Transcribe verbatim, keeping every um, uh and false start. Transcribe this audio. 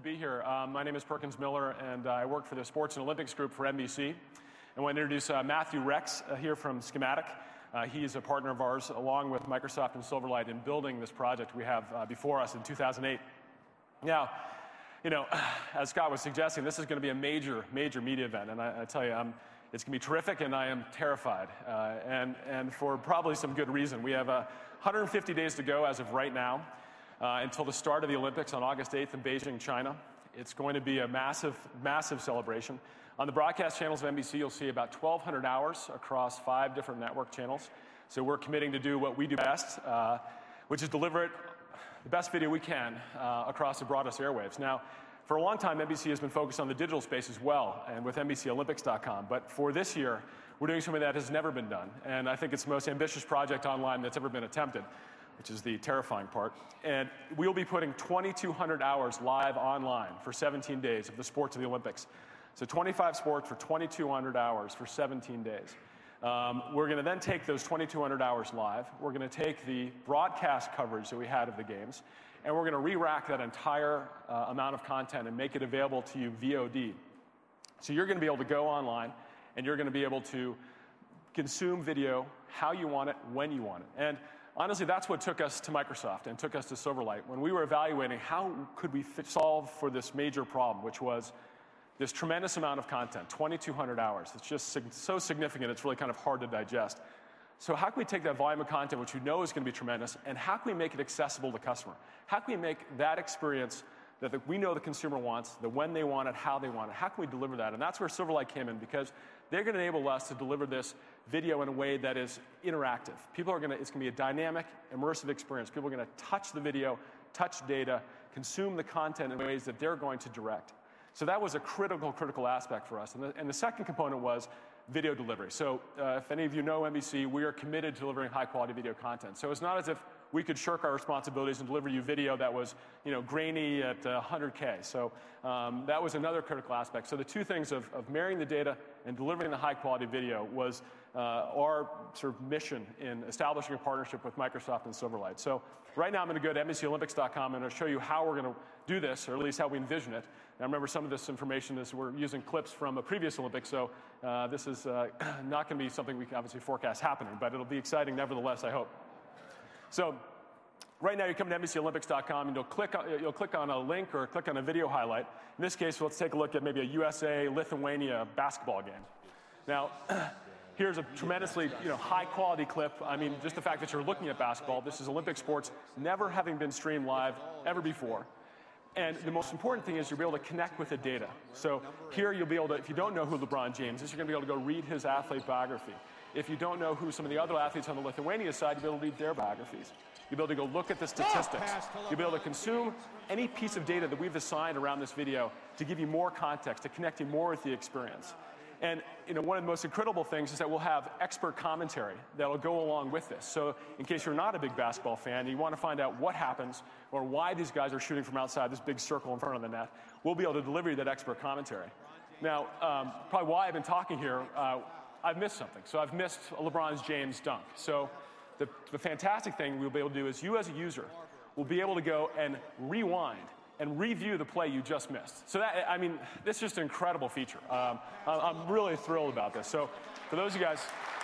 be here. Um, my name is Perkins Miller, and uh, I work for the Sports and Olympics group for N B C. I want to introduce uh, Matthew Rex uh, here from Schematic. Uh, he is a partner of ours, along with Microsoft and Silverlight, in building this project we have uh, before us in two thousand eight. Now, you know, as Scott was suggesting, this is going to be a major, major media event, and I, I tell you, I'm, it's going to be terrific, and I am terrified, uh, and, and for probably some good reason. We have uh, one hundred fifty days to go as of right now. Uh, until the start of the Olympics on August eighth in Beijing, China. It's going to be a massive, massive celebration. On the broadcast channels of N B C, you'll see about twelve hundred hours across five different network channels. So we're committing to do what we do best, uh, which is deliver it, the best video we can uh, across the broadest airwaves. Now, for a long time, N B C has been focused on the digital space as well, and with N B C Olympics dot com. But for this year, we're doing something that has never been done. And I think it's the most ambitious project online that's ever been attempted, which is the terrifying part. And we'll be putting twenty-two hundred hours live online for seventeen days of the sports of the Olympics. So twenty-five sports for twenty-two hundred hours for seventeen days. Um, we're going to then take those twenty-two hundred hours live. We're going to take the broadcast coverage that we had of the games, and we're going to re-rack that entire uh, amount of content and make it available to you V O D. So you're going to be able to go online, and you're going to be able to consume video how you want it, when you want it. And honestly, that's what took us to Microsoft and took us to Silverlight when we were evaluating how could we fit, solve for this major problem, which was this tremendous amount of content, twenty-two hundred hours. It's just sig so significant, it's really kind of hard to digest. So how can we take that volume of content, which we know is going to be tremendous, and how can we make it accessible to the customer? How can we make that experience that the, we know the consumer wants, the when they want it, how they want it? How can we deliver that? And that's where Silverlight came in, because they're going to enable us to deliver this video in a way that is interactive. People are going to, it's going to be a dynamic, immersive experience. People are going to touch the video, touch data, consume the content in ways that they're going to direct. So that was a critical, critical aspect for us. And the, and the second component was video delivery. So uh, if any of you know N B C, we are committed to delivering high-quality video content. So it's not as if we could shirk our responsibilities and deliver you video that was, you know, grainy at uh, one hundred K. So um, that was another critical aspect. So the two things of, of marrying the data and delivering the high-quality video was uh, our sort of mission in establishing a partnership with Microsoft and Silverlight. So right now I'm going to go to N B C Olympics dot com and I'll show you how we're going to do this, or at least how we envision it. Now remember, some of this information is we're using clips from a previous Olympics, so uh, this is uh, not going to be something we can obviously forecast happening, but it'll be exciting nevertheless, I hope. So right now you come to N B C Olympics dot com and you'll click, on, you'll click on a link or click on a video highlight. In this case, let's take a look at maybe a U S A Lithuania basketball game. Now, here's a tremendously, you know, high-quality clip. I mean, just the fact that you're looking at basketball. This is Olympic sports, never having been streamed live ever before. And the most important thing is you'll be able to connect with the data. So here you'll be able to, if you don't know who LeBron James is, you're going to be able to go read his athlete biography. If you don't know who some of the other athletes on the Lithuania side, you'll be able to read their biographies. You'll be able to go look at the statistics. You'll be able to consume any piece of data that we've assigned around this video to give you more context, to connect you more with the experience. And you know, one of the most incredible things is that we'll have expert commentary that will go along with this. So in case you're not a big basketball fan and you want to find out what happens or why these guys are shooting from outside this big circle in front of the net, we'll be able to deliver you that expert commentary. Now, um, probably why I've been talking here, uh, I've missed something. So I've missed a LeBron James dunk. So the, the fantastic thing we'll be able to do is you as a user will be able to go and rewind and review the play you just missed. So that, I mean, this is just an incredible feature. Um, I'm really thrilled about this. So for those of you guys,